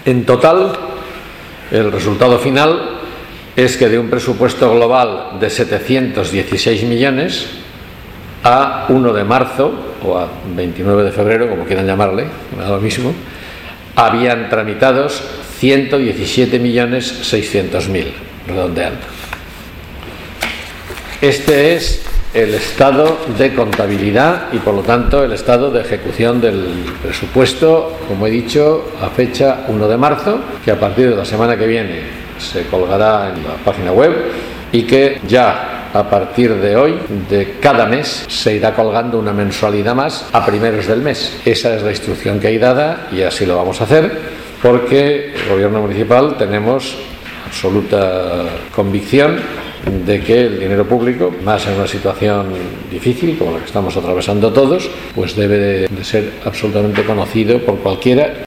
En total, el resultado final es que de un presupuesto global de 716 millones a 1 de marzo o a 29 de febrero, como quieran llamarle, me da lo mismo, habían tramitados 117.600.000, redondeando. Este es el estado de contabilidad y, por lo tanto, el estado de ejecución del presupuesto, como he dicho, a fecha 1 de marzo, que a partir de la semana que viene se colgará en la página web y que ya a partir de hoy, de cada mes, se irá colgando una mensualidad más a primeros del mes. Esa es la instrucción que hay dada y así lo vamos a hacer, porque el Gobierno municipal tenemos absoluta convicción de que el dinero público, más en una situación difícil como la que estamos atravesando todos, pues debe de ser absolutamente conocido por cualquiera.